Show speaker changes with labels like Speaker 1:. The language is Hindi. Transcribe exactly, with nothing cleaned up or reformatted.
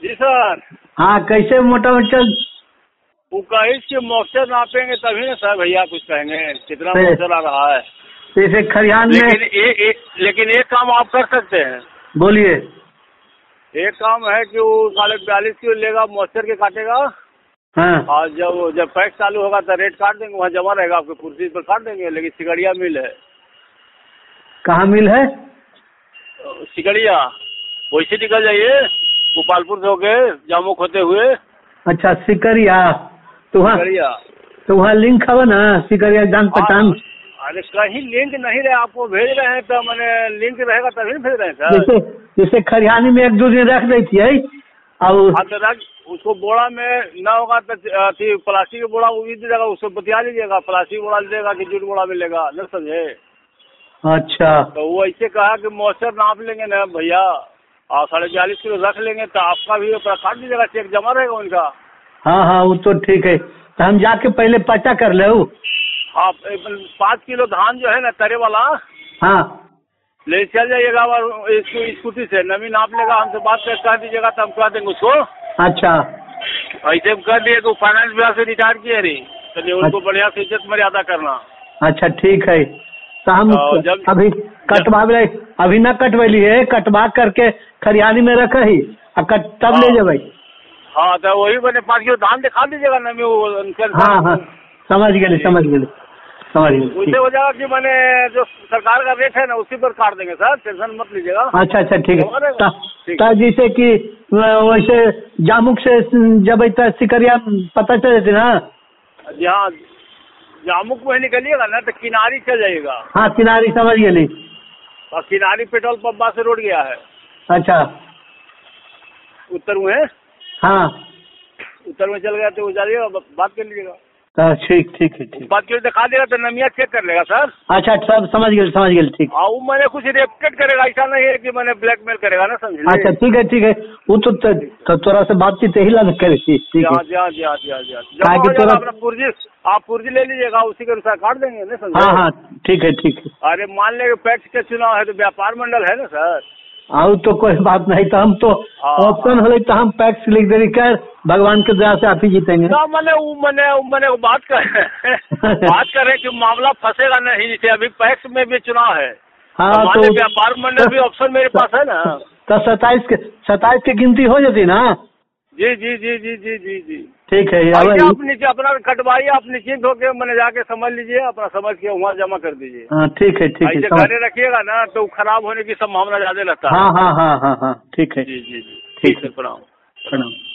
Speaker 1: जी सर।
Speaker 2: हाँ, कैसे मोटा मोटा?
Speaker 1: वो कहीं के मॉइस्चर नापेंगे तभी ना सर भैया कुछ कहेंगे कितना मॉइस्चर आ रहा है।
Speaker 2: जैसे खरियान में
Speaker 1: लेकिन ए, ए, लेकिन एक काम आप कर सकते हैं।
Speaker 2: बोलिए।
Speaker 1: एक काम है कि वो साढ़े बयालीस किलो लेगा, मॉइस्चर के काटेगा।
Speaker 2: हाँ,
Speaker 1: और जब जब पैक चालू होगा तो रेट काट देंगे, वहाँ जमा रहेगा आपके कुर्सी पर काट देंगे। लेकिन सिकड़िया मिल है।
Speaker 2: कहाँ मिल है?
Speaker 1: सिकड़िया वैसे निकल जाइए गोपालपुर से होके जामुक होते हुए।
Speaker 2: अच्छा, सिकरिया। तो वहाँ
Speaker 1: सिकड़िया
Speaker 2: तो वहाँ लिंक है ना, सिकरिया जान पहचान।
Speaker 1: अरे कहीं लिंक नहीं रहे, आपको भेज रहे हैं तो मैंने लिंक रहेगा तभी भेज रहे हैं सर।
Speaker 2: जैसे जैसे खरियानी में एक दो दिन रख देती है और
Speaker 1: हाँ तो रख उसको बोड़ा में ना होगा तो अथी प्लास्टिक का बोड़ा वो भी दे देगा, उसको बतिया लीजिएगा। प्लास्टिक बोड़ा देगा कि जूट बोड़ा मिलेगा, न समझे?
Speaker 2: अच्छा,
Speaker 1: तो वो ऐसे कहा कि मॉइस्चर नाप लेंगे ना भैया और साढ़े बयालीस किलो रख लेंगे तो आपका भी अपना काट दीजिएगा, चेक जमा रहेगा उनका।
Speaker 2: हाँ हाँ, वो तो ठीक है। तो हम जाके पहले पता कर ले।
Speaker 1: हाँ, पाँच किलो धान जो है ना तरे वाला,
Speaker 2: हाँ,
Speaker 1: ले चल जाइएगा और इसको स्कूटी से नमी नाप लेगा, हमसे बात कर कह दीजिएगा तो हम कह देंगे उसको।
Speaker 2: अच्छा,
Speaker 1: ऐसे कर दिए तो फाइनेंस विभाग से रिटायर किए रही, चलिए उनको बढ़िया से इज्जत मर्यादा करना।
Speaker 2: अच्छा ठीक है। तो हम
Speaker 1: तो जब
Speaker 2: अभी कटवा अभी न कटवैली है, कटवा करके खरियानी में रख ही कट तब ले जाबे।
Speaker 1: हाँ तो वही मैंने पाँच किलो धान दिखा दीजिएगा नमी वो उनके।
Speaker 2: हाँ हाँ, समझ गए समझ गए समझ गए।
Speaker 1: उससे हो जाएगा कि मैंने जो सरकार का रेट है ना उसी पर काट देंगे सर, टेंशन मत लीजिएगा।
Speaker 2: अच्छा अच्छा, ठीक है।
Speaker 1: ठीक
Speaker 2: तो जैसे कि वैसे जामुक से जब सिकरिया पता चल जाती ना।
Speaker 1: जी हाँ, जामुक में निकलिएगा ना तो किनारी चल जाइएगा।
Speaker 2: हाँ, किनारी समझ गई।
Speaker 1: और किनारी पेट्रोल पंप से रोड गया है।
Speaker 2: अच्छा,
Speaker 1: उत्तर में।
Speaker 2: हाँ,
Speaker 1: उत्तर में चल गया तो जाइएगा, बात कर लीजिएगा।
Speaker 2: ठीक ठीक है, ठीक।
Speaker 1: बात करके दिखा देगा तो नमिया चेक कर लेगा सर।
Speaker 2: अच्छा, सब समझ गए समझ गए, ठीक।
Speaker 1: हाँ, वो मैंने कुछ रेपकेट करेगा, ऐसा नहीं है कि मैंने ब्लैकमेल करेगा ना, समझ।
Speaker 2: अच्छा ठीक है ठीक है, वो तो तो तोरा से बातचीत यही लग करे। ठीक है,
Speaker 1: जी हाँ जी हाँ जी हाँ जी हाँ, जमा हो जाएगा अपना पुर्जी, आप पुर्जी ले लीजिएगा, उसी के अनुसार काट देंगे ना, समझे?
Speaker 2: हाँ हाँ, ठीक है ठीक है।
Speaker 1: अरे मान ले पैक्स के चुनाव है तो व्यापार मंडल है ना सर।
Speaker 2: आओ तो कोई बात नहीं, तो हम तो ऑप्शन हो तो हम पैक्स लिख दे कर भगवान के दया से आप ही जीतेंगे।
Speaker 1: तो मैंने मैंने मैंने बात कर बात कर रहे कि मामला फंसेगा नहीं, जैसे अभी पैक्स में भी चुनाव है।
Speaker 2: हाँ,
Speaker 1: तो व्यापार मंडल भी ऑप्शन मेरे पास है ना।
Speaker 2: तो सताइस के सताइस की गिनती हो जाती ना। जी
Speaker 1: जी जी जी जी जी जी
Speaker 2: ठीक है।
Speaker 1: आप नीचे अपना कटवाइए, आप निश्चिंत होकर मैंने जाके समझ लीजिए, अपना समझ के वहाँ जमा कर दीजिए।
Speaker 2: हाँ ठीक है ठीक है।
Speaker 1: ऐसे घरे रखिएगा ना तो खराब होने की संभावना ज्यादा रहता है।
Speaker 2: हाँ हाँ हाँ हाँ हाँ, ठीक है।
Speaker 1: जी जी जी, ठीक है, प्रणाम।
Speaker 2: प्रणाम।